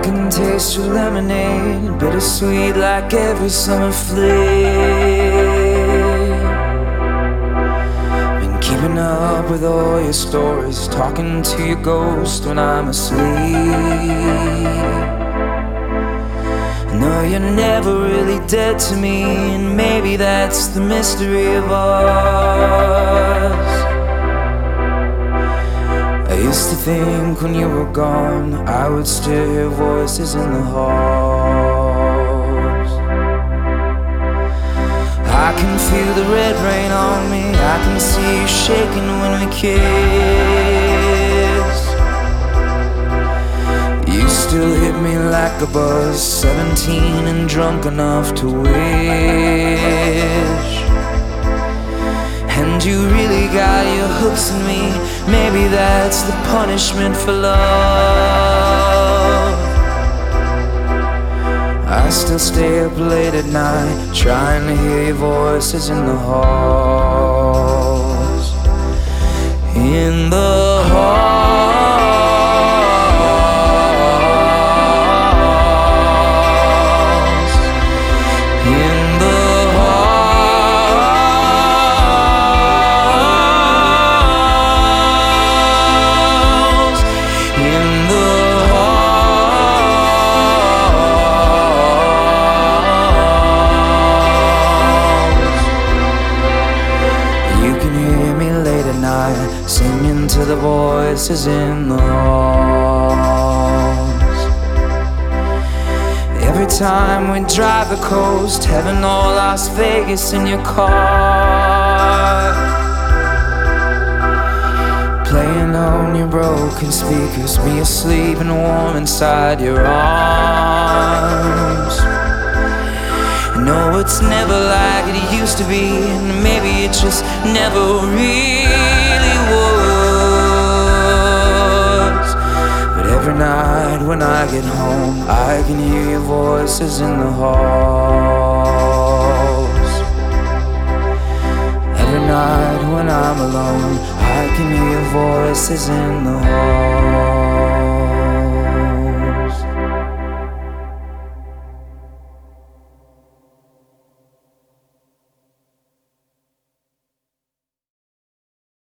can taste your lemonade, bittersweet like every summer flame. Been keeping up with all your stories, talking to your ghost when I'm asleep. No, you're never really dead to me, and maybe that's the mystery of us. I used to think when you were gone, I would still hear voices in the halls. I can feel the red rain on me, I can see you shaking when we kiss. You still hit me like a buzz, 17 and drunk enough to wish. And you really got your hooks in me, maybe that's the punishment for love. I still stay up late at night, trying to hear your voices in the halls. In the halls. Singing to the voices in the halls. Every time we drive the coast, heaven or Las Vegas in your car, playing on your broken speakers, me asleep and warm inside your arms. No, it's never like it used to be, and maybe it just never really was. But every night when I get home, I can hear your voices in the halls. Every night when I'm alone, I can hear your voices in the halls.